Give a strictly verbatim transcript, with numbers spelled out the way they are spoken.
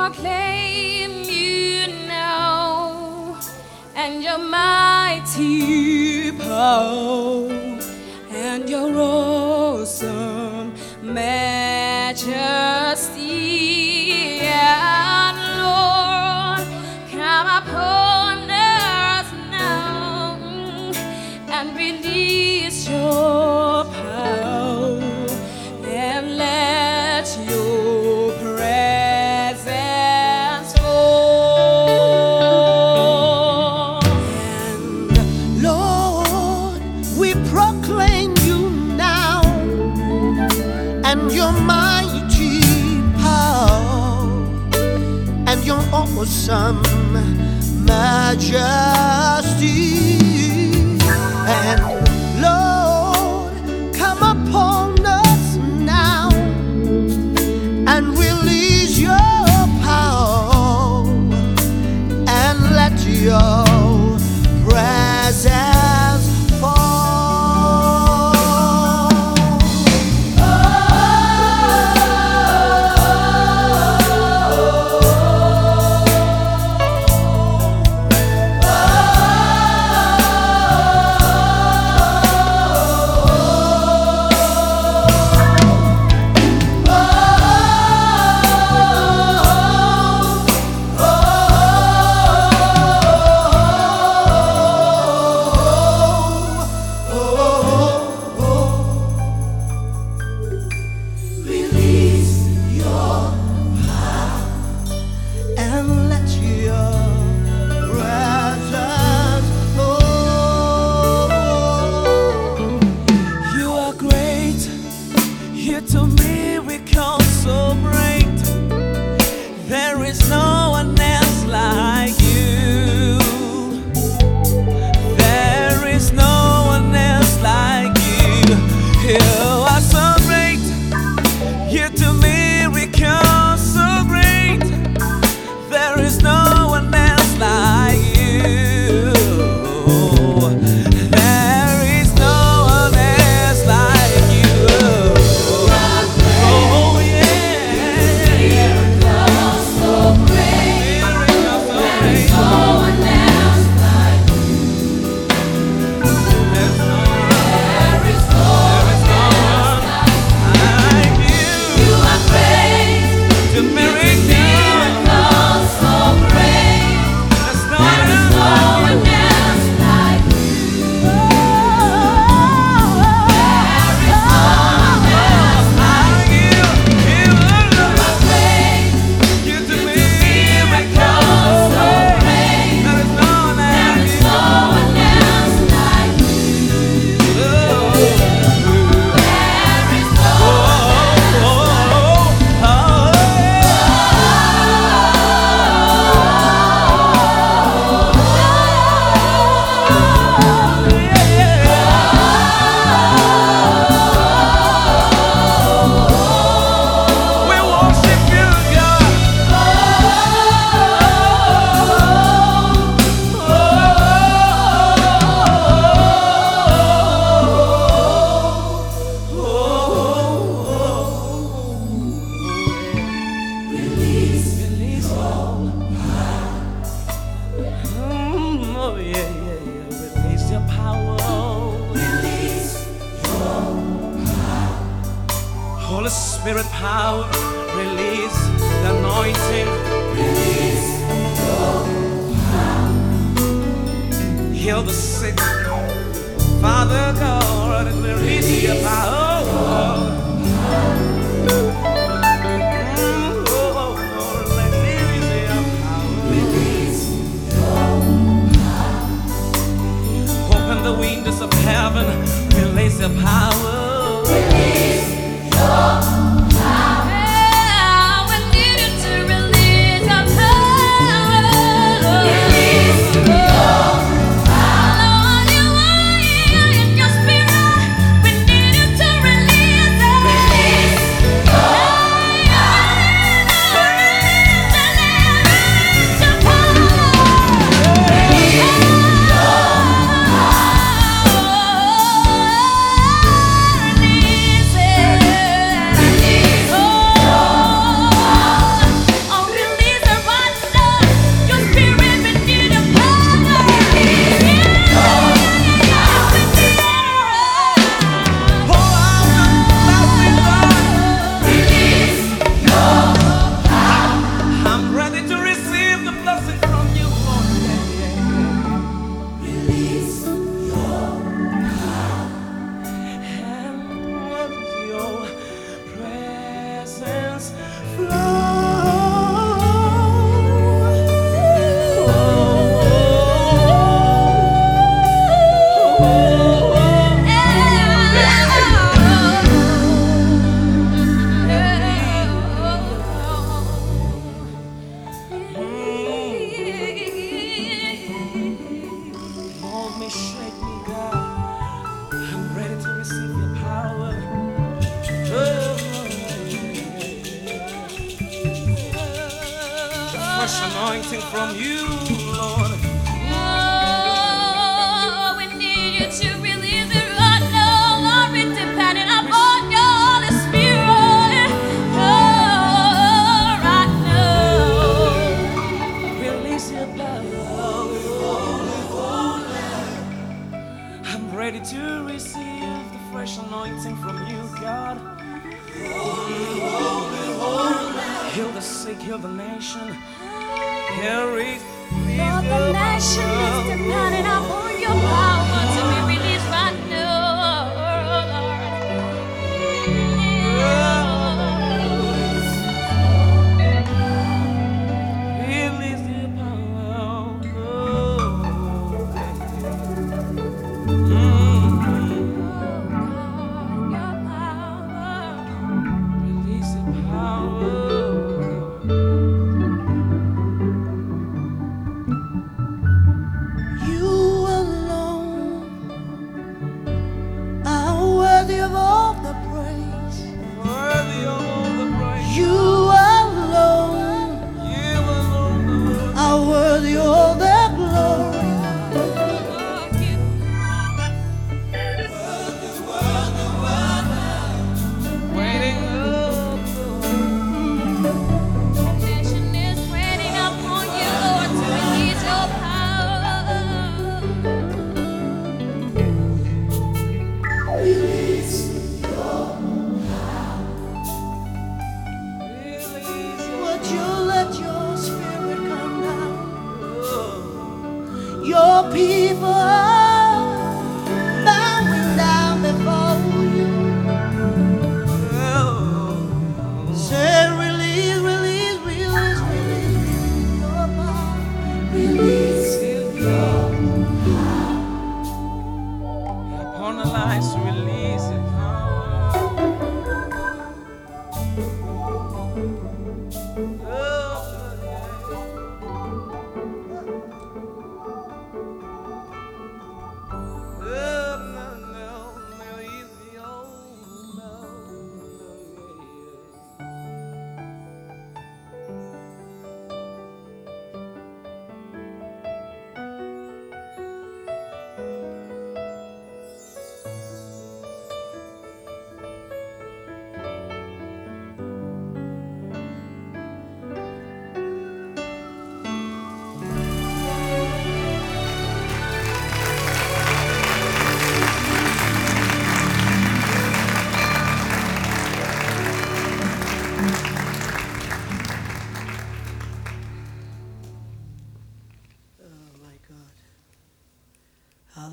proclaim you now and your mighty power and your awesome majesty. And Lord, come upon us now and release your power and let your presence fall. And Lord, we proclaim you now and your mighty power and your awesome majesty. And Lord, come upon us now and release your power and let your presence fall. To miracle so great, there is no one else like you. There is no one else like you. You are so great. You to miracle so great. There is no one else like you. There is no one else like you. Holy Spirit power, release the anointing, release your power. Heal the sick, Father God, release your power. Open the windows of heaven, release your power. Release your power. I need you to release your power. Release your power. Lord, you are in your spirit. We need fresh anointing from you, Lord. Oh, we need you to release it right now. Lord, we're depending upon your Holy Spirit. Oh, right now. Release your power. I'm ready to receive the fresh anointing from you, God. Heal the sick, heal the nation. Heal, Lord, the nation is depending upon your power.